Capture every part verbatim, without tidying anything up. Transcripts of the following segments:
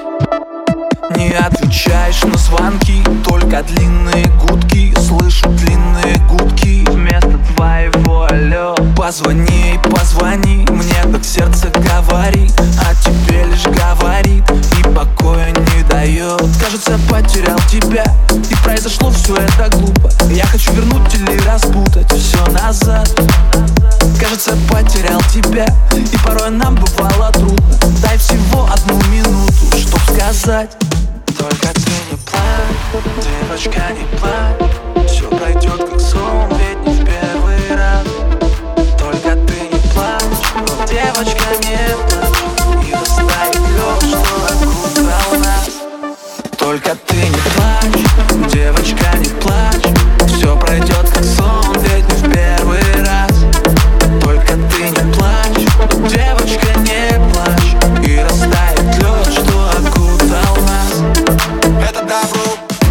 Не отвечаешь на звонки, только длинные гудки. Слышу длинные гудки вместо твоего алло. Позвони, позвони, мне так сердце говорит, а тебе лишь говорит и покоя не дает. Кажется, потерял тебя, и произошло все это глупо. Я хочу вернуть или распутать все назад. Кажется, потерял тебя, и порой нам бывало трудно. Дай всего одну минуту, чтоб сказать. Только ты не плачь, девочка, не плачь. Все пройдет как сон, ведь не в первый раз. Только ты не плачь, девочка, не плачь. И растает лед, что окружал нас. Только ты не плачь, девочка, не плачь. Все пройдет как сон, ведь не в первый раз. Только ты не плачь, девочка, не плачь. И растает лед, что окутал нас. Это добро.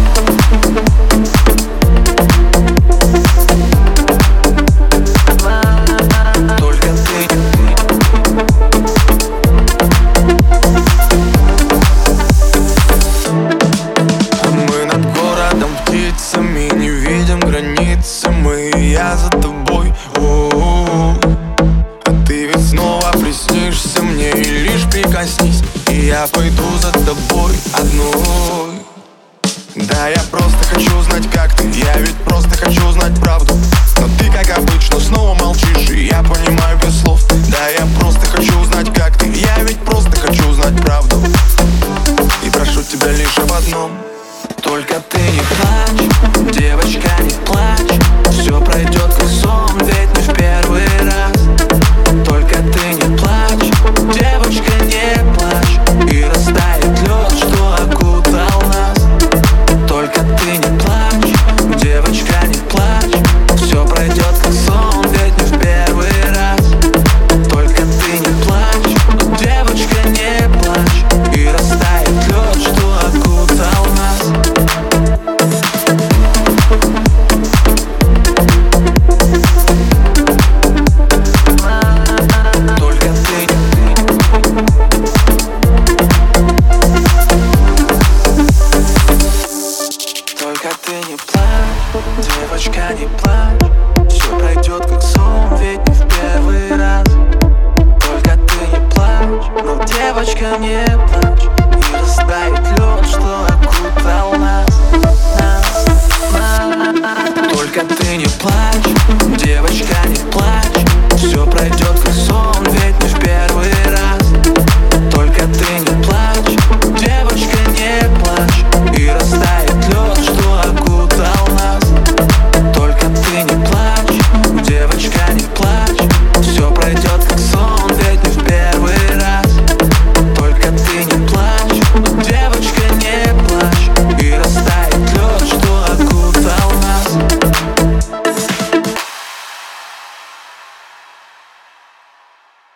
Только ты, а мы над городом птицами, не видим границы. Мы и я за тобой. О-о-о. А ты ведь снова приснишься мне, и лишь прикоснись, и я пойду за тобой одной. Да, я просто хочу знать, как ты. Я ведь просто хочу знать правду. Но ты, как обычно, снова молчишь, и я понимаю без слов. Да, я просто хочу знать, как ты. Я ведь просто хочу знать правду. И прошу тебя лишь об одном. Только ты не плачь, девочка, не плачь. Все пройдет как сон, ведь не в первый раз. Только ты не плачь, девочка, не плачь. И растает лед, что окутал нас. Только ты не плачь, девочка, не плачь. Все пройдет как сон, ведь не в первый раз. Только ты не плачь, девочка, не плачь. И растает лед, что окутал нас. Только ты, только ты не плачь, девочка, не плачь.